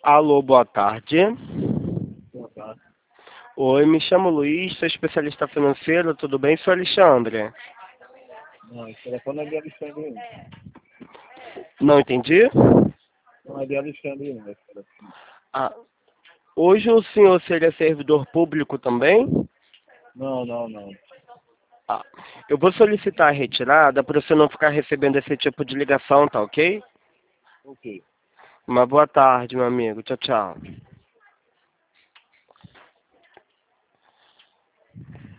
Alô, boa tarde. Boa tarde. Oi, me chamo Luiz, sou especialista financeiro, tudo bem, sou Alexandre? Não, esse telefone é de Alexandre I. Não entendi? Não é de Alexandre I, esse telefone. Ah, hoje o senhor seria servidor público também? Não. Ah, eu vou solicitar a retirada para você não ficar recebendo esse tipo de ligação, tá ok? Ok. Uma boa tarde, meu amigo. Tchau, tchau.